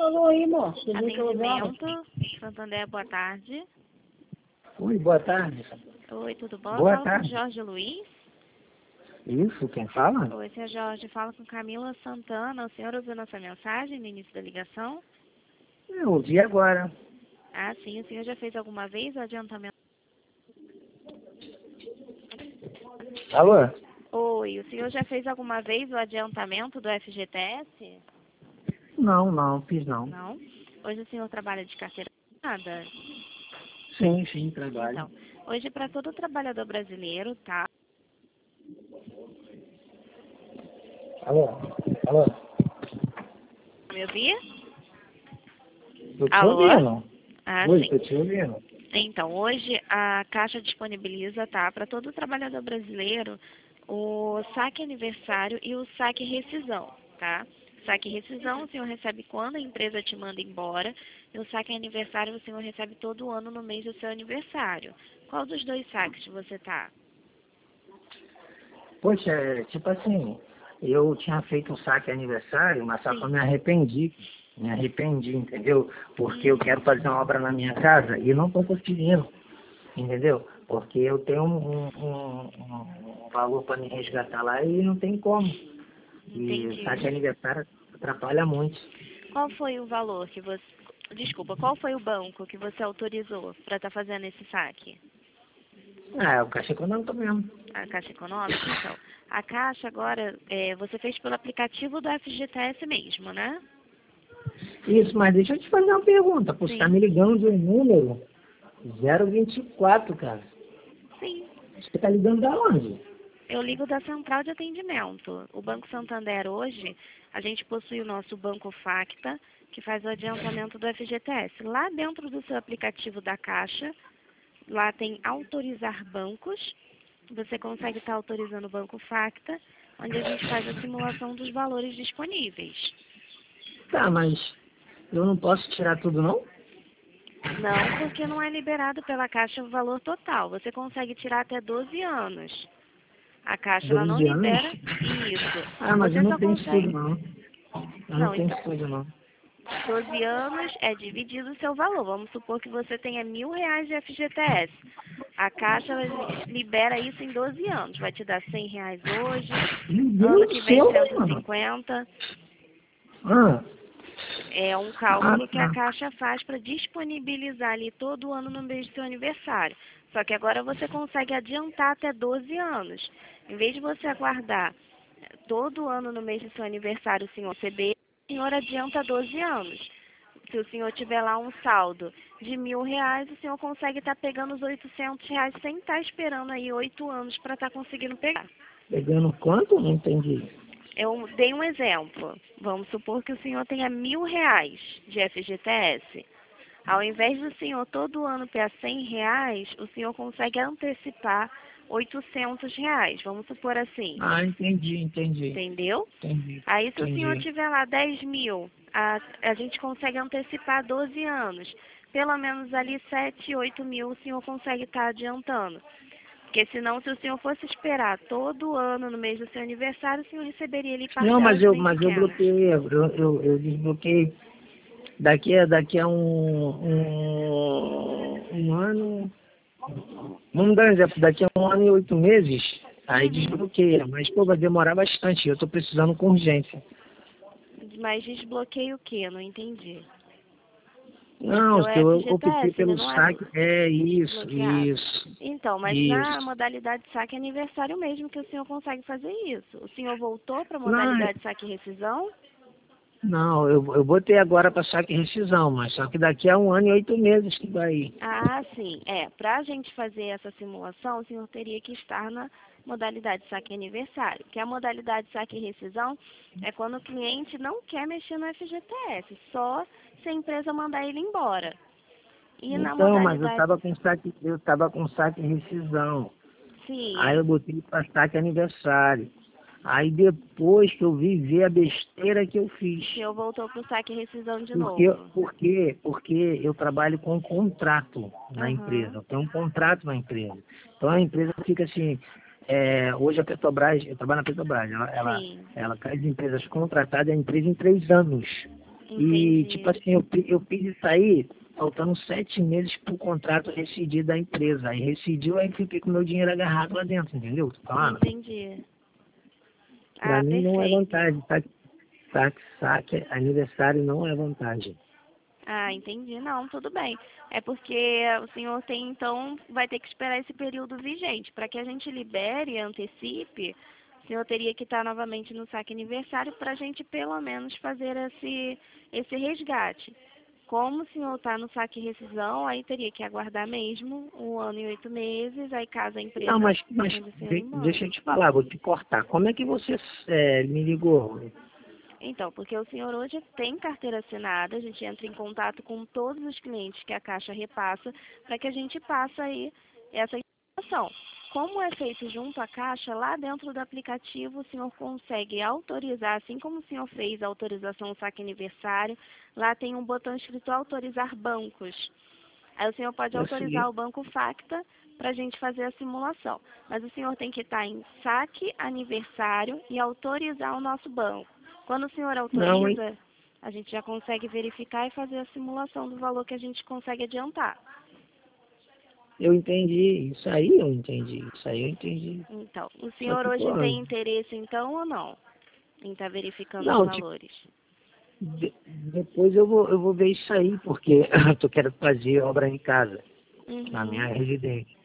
Falou aí, moço. Atendimento, Santander, boa tarde. Oi, boa tarde. Oi, tudo bom? Boa Fala tarde. com Jorge Luiz. Isso, quem fala? Oi, seu Jorge, fala com Camila Santana. O senhor ouviu nossa mensagem no início da ligação? Eu ouvi agora. Ah, sim. O senhor já fez alguma vez o adiantamento? Alô? Oi, o senhor já fez alguma vez o adiantamento do FGTS? Não, fiz não. Não? Hoje o senhor trabalha de carteira assinada? Sim, trabalho. Então, hoje para todo trabalhador brasileiro, tá? Alô? Me ouvir? Tô te Alô? ouvindo. Ah, Oi, sim. tô te ouvindo. Então, hoje a Caixa disponibiliza, tá, para todo trabalhador brasileiro o saque aniversário e o saque rescisão, tá? Saque rescisão o senhor recebe quando a empresa te manda embora e o saque aniversário o senhor recebe todo ano no mês do seu aniversário. Qual dos dois saques você tá? Poxa, tipo assim, eu tinha feito um saque aniversário, mas só que eu Sim. me arrependi. Me arrependi, entendeu? Porque eu quero fazer uma obra na minha casa e não tô conseguindo, entendeu? Porque eu tenho um valor para me resgatar lá e não tem como. E Entendi. saque aniversário atrapalha muito. Qual foi o valor que você... Desculpa, qual foi o banco que você autorizou para estar fazendo esse saque? Ah, o caixa econômico mesmo. A Caixa Econômica, então. A Caixa agora, você fez pelo aplicativo do FGTS mesmo, né? Isso, mas deixa eu te fazer uma pergunta. Pô, você tá Sim. me ligando de um número 024, cara. Sim. Você tá ligando da onde? Eu ligo da Central de Atendimento. O Banco Santander hoje, a gente possui o nosso Banco Facta, que faz o adiantamento do FGTS. Lá dentro do seu aplicativo da Caixa, lá tem autorizar bancos. Você consegue estar autorizando o Banco Facta, onde a gente faz a simulação dos valores disponíveis. Tá, mas eu não posso tirar tudo, não? Não, porque não é liberado pela Caixa o valor total. Você consegue tirar até 12 anos. A Caixa ela não 12 anos? libera isso. Ah, mas eu Você não só tenho isso tudo, consegue. não. Eu não Não, tenho então, isso tudo, não. 12 anos é dividido o seu valor. Vamos supor que você tenha R$ 1.000 de FGTS. A Caixa ela libera isso em 12 anos. Vai te dar R$ 100 hoje, Meu ano Deus que do vem céu, mano. 150. Ah, É um cálculo que a tá. Caixa faz para disponibilizar ali todo ano no mês do seu aniversário. Só que agora você consegue adiantar até 12 anos. Em vez de você aguardar todo ano no mês do seu aniversário o senhor receber, o senhor adianta 12 anos. Se o senhor tiver lá um saldo de R$ 1.000, o senhor consegue estar pegando os R$ 800 sem estar esperando aí 8 anos para estar conseguindo pegar. Pegando quanto? Não entendi. Eu dei um exemplo. Vamos supor que o senhor tenha R$ 1.000 de FGTS. Ao invés do senhor todo ano ter R$ 100, o senhor consegue antecipar R$ 800. Vamos supor assim, Ah, entendi. entendeu? Entendi. Aí se o senhor Entendi. tiver lá 10 mil, a gente consegue antecipar 12 anos. Pelo menos ali 7, 8 mil o senhor consegue estar adiantando. Porque senão, se o senhor fosse esperar todo ano no mês do seu aniversário, o senhor receberia ali Não, parcelas bem mas eu pequenas. bloqueei, eu desbloqueei. Daqui a um ano, vamos dar um exemplo, daqui a um ano e 8 meses, aí Uhum. desbloqueia, mas pô, vai demorar bastante, eu tô precisando com urgência. Mas desbloqueia o quê? Não entendi. O Não, seu se eu optei FGTS, ele pelo não é saque, é isso, desbloqueado. Então, mas na isso. modalidade saque é aniversário mesmo que o senhor consegue fazer isso. O senhor voltou para a Não, modalidade saque e rescisão? não, eu botei agora para saque e rescisão, mas só que daqui a um ano e 8 meses que vai. Ah, sim. Para a gente fazer essa simulação, o senhor teria que estar na modalidade saque e aniversário. Que a modalidade saque e rescisão é quando o cliente não quer mexer no FGTS, só se a empresa mandar ele embora. E na Então, mas modalidade, eu tava com saque e rescisão. Aí eu sim, botei para saque aniversário. Aí depois que eu vi ver a besteira que eu fiz. o senhor voltou para o saque e rescisão de Porque, novo. porque eu trabalho com contrato na empresa. Aham, Eu tenho um contrato na empresa. Então a empresa fica assim, hoje a Petrobras, eu trabalho na Petrobras, sim. ela faz empresas contratadas a empresa em 3 anos. E, Entendi. tipo assim, eu fiz isso aí, faltando 7 meses pro contrato rescindir da empresa. Aí rescindiu, aí fiquei com meu dinheiro agarrado lá dentro, entendeu? Tô falando. Entendi. Pra Ah, mim não é perfeito. vantagem, saque, aniversário não é vantagem. Ah, entendi. Não, tudo bem. É porque o senhor tem, então, vai ter que esperar esse período vigente. Para que a gente libere e antecipe, o senhor teria que estar novamente no saque aniversário para a gente, pelo menos, fazer esse resgate. Como o senhor está no saque rescisão, aí teria que aguardar mesmo 1 ano e 8 meses, aí caso a Não, empresa mas mande o senhor embora. deixa eu te falar, vou te cortar. Como é que você me ligou? Então, porque o senhor hoje tem carteira assinada, a gente entra em contato com todos os clientes que a Caixa repassa, para que a gente passe aí essa informação. Como é feito junto à Caixa, lá dentro do aplicativo o senhor consegue autorizar, assim como o senhor fez a autorização saque aniversário, lá tem um botão escrito autorizar bancos. Aí o senhor pode Eu autorizar sei. o Banco Facta para a gente fazer a simulação. Mas o senhor tem que estar em saque aniversário e autorizar o nosso banco. Quando o senhor Não, hein? autoriza, a gente já consegue verificar e fazer a simulação do valor que a gente consegue adiantar. Eu entendi. Isso aí eu entendi. Isso aí eu entendi. Então, o Só senhor que, pô, hoje tem interesse então ou não em estar verificando os não, tipo, valores? depois eu vou ver isso aí, porque eu tô querendo fazer obra em casa, na minha Uhum, residência,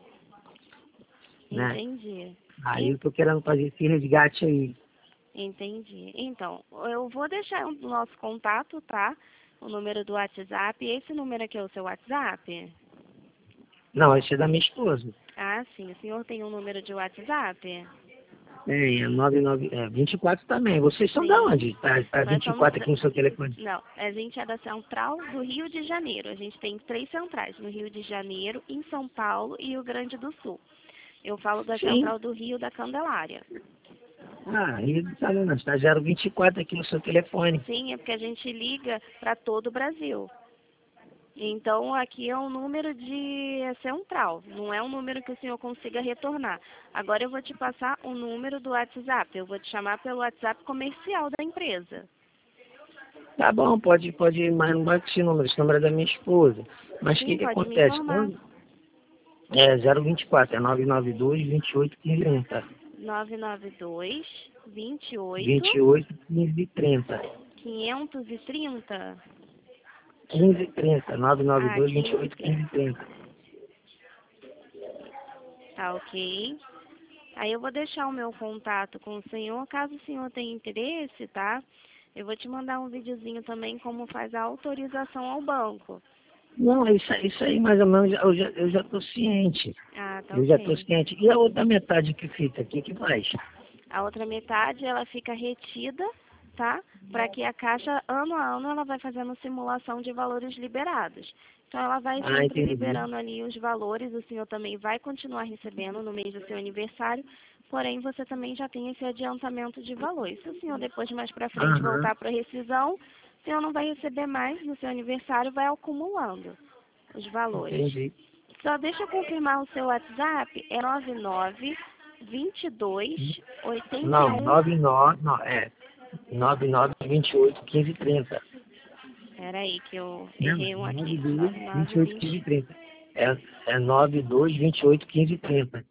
né? entendi. Aí eu tô querendo fazer esse resgate aí. Entendi. Então, eu vou deixar o nosso contato, tá? O número do WhatsApp. Esse número aqui é o seu WhatsApp? Não, esse é da minha esposa. Ah, sim. O senhor tem um número de WhatsApp? É 24 também. Vocês são da Sim. onde? Tá Nós somos 24 aqui no seu telefone. Não, a gente é da Central do Rio de Janeiro. A gente tem 3 centrais, no Rio de Janeiro, em São Paulo e Rio Grande do Sul. Eu falo da Sim. Central do Rio da Candelária. Ah, e tá, não, está 024 aqui no seu telefone. Sim, é porque a gente liga para todo o Brasil. Então, aqui é um número de central, não é um número que o senhor consiga retornar. Agora eu vou te passar o número do WhatsApp, eu vou te chamar pelo WhatsApp comercial da empresa. Tá bom, pode ir, mas não bate esse número. Esse número é da minha esposa. Mas o que Sim, que pode me acontece? informar. Quando é 024, é 992 28 15 30. 992 28 28 15 30. 530. 15 30. Ah, 992 28 15 1530. 30. Tá ok. Aí eu vou deixar o meu contato com o senhor, caso o senhor tenha interesse, tá? Eu vou te mandar um videozinho também como faz a autorização ao banco. Não, isso aí mais ou menos eu já tô ciente. Ah, tá Eu já tô ok. ciente. E a outra metade que fica aqui, que faz? A outra metade, ela fica retida, tá? Para que a Caixa, ano a ano, ela vai fazendo simulação de valores liberados. Então, ela vai Ah, sempre entendi. liberando ali os valores, o senhor também vai continuar recebendo no mês do seu aniversário, porém, você também já tem esse adiantamento de valores. Se o senhor depois, mais para frente, Aham, voltar para a rescisão, o senhor não vai receber mais no seu aniversário, vai acumulando os valores. entendi. Só deixa eu confirmar o seu WhatsApp, é 99 22 Não, 81. 99, não, 99 28 15 30. Peraí, que eu Né? errei um aqui. 92 99 28 15 20. 30. É 92 28 15 30.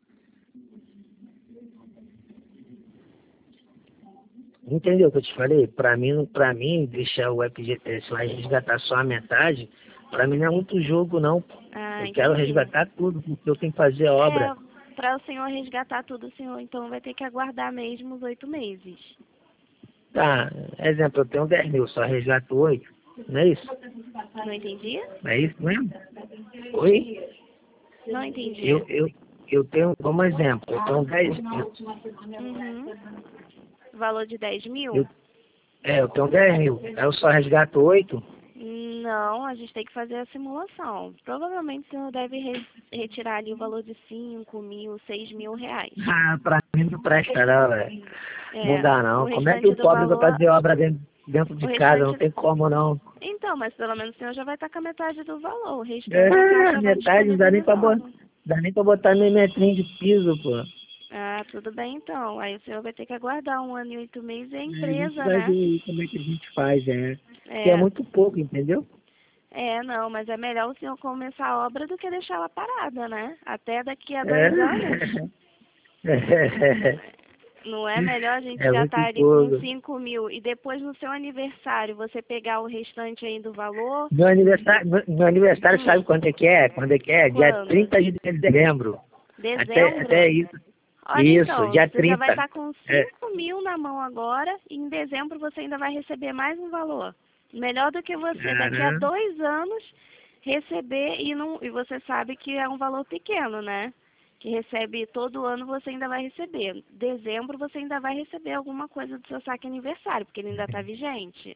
Entendeu o que eu te falei? Pra mim, deixar o FGTS lá e resgatar só a metade, pra mim não é muito jogo, não. Ah, Eu quero entendi. resgatar tudo, porque eu tenho que fazer a obra. Para o senhor resgatar tudo, o senhor então vai ter que aguardar mesmo os 8 meses. Tá, exemplo, eu tenho 10 mil, só resgato 8. Não é isso? Não entendi? Não é isso mesmo? Oi? Não entendi. Eu tenho, como exemplo, eu tenho 10 mil. Uhum. Valor de 10 Eu, mil? eu tenho 10 mil. Aí eu só resgato 8. Não, a gente tem que fazer a simulação. Provavelmente o senhor deve retirar ali o valor de 5 mil, 6 mil reais. Ah, pra mim não presta não, velho. Não É, dá o não. Como é que restante o do pobre vai valor, fazer obra dentro o de casa? Não restante, tem como não. então, mas pelo menos o senhor já vai estar com a metade do valor. O restante a É, Caixa vai metade não disponibilizando. dá nem pra botar meio metrinho de piso, pô. Ah, tudo bem então. Aí o senhor vai ter que aguardar 1 ano e 8 meses e a A gente empresa, vai ver né? aí como é que a gente faz, é. que é muito pouco, entendeu? Não, mas é melhor o senhor começar a obra do que deixá-la parada, né? Até daqui a 2 anos. Não é melhor a gente É já muito estar ali com pouco. 5.000 e depois no seu aniversário você pegar o restante aí do valor? Meu aniversário sabe quando é que é? Quando é que é? Dia Quando? 30 de dezembro. Até Dezembro? isso. Olha Isso, então, dia você já vai 30. estar com 5.000 na mão agora e em dezembro você ainda vai receber mais um valor. Melhor do que você daqui a 2 anos receber e você sabe que é um valor pequeno, né? Que recebe todo ano você ainda vai receber. Dezembro você ainda vai receber alguma coisa do seu saque aniversário, porque ele ainda está vigente.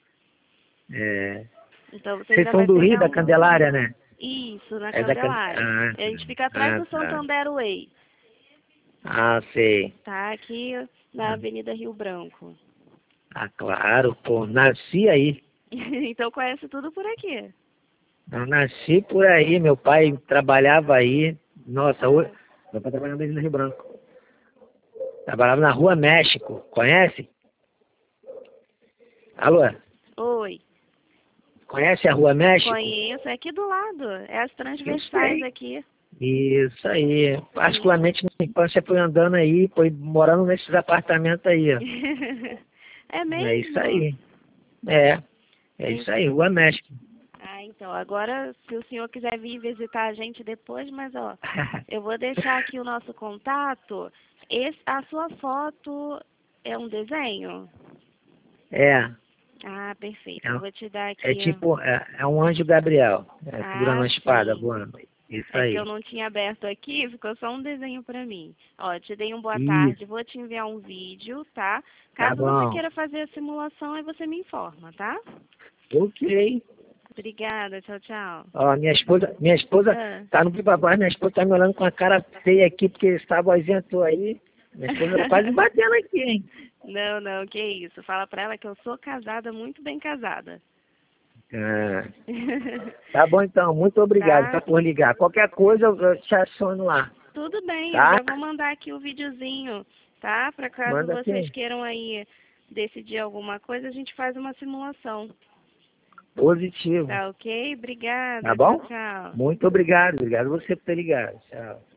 Então você Vocês ainda são vai do Rio, pegar da um valor. Candelária, né? Isso, na É da Candelária. A gente fica atrás do tá. Santander Way. Sei. Tá aqui na Avenida Rio Branco. Claro, pô, nasci aí. Então conhece tudo por aqui. Eu nasci por aí, meu pai trabalhava aí. Nossa, meu pai trabalhava no Rio Branco. Trabalhava na Rua México, conhece? Alô? Oi. Conhece a Rua México? Conheço, é aqui do lado. É as transversais aqui. Isso aí. Particularmente na infância fui andando aí, fui morando nesses apartamentos aí, ó. É É isso mesmo? aí. É isso aí, Rua México. Então, agora, se o senhor quiser vir visitar a gente depois, mas, ó, eu vou deixar aqui o nosso contato. A sua foto é um desenho? É, Perfeito. Eu vou te dar é aqui. tipo, é um anjo Gabriel, segurando uma espada, Sim. voando. Isso É que aí. eu não tinha aberto aqui, ficou só um desenho pra mim. Ó, te dei um boa Isso, tarde, vou te enviar um vídeo, tá? tá Caso você bom. queira fazer a simulação, aí você me informa, tá? Ok. Obrigada, tchau, tchau. Ó, minha esposa tá no pipa-pau, minha esposa tá me olhando com a cara feia aqui, porque essa vozinha tua aí. Minha esposa tá quase batendo aqui, hein? Não, não, que isso. Fala pra ela que eu sou casada, muito bem casada. Tá bom então, muito obrigado Tá? por ligar. Qualquer coisa eu te aciono lá, Tudo bem, eu tá? já vou mandar aqui o videozinho, tá? Pra caso Manda vocês aqui. queiram aí decidir alguma coisa, a gente faz uma simulação. Positivo, Tá ok? tá Obrigada, tchau, bom? tchau. Muito obrigado, obrigado você por ter ligado. Tchau.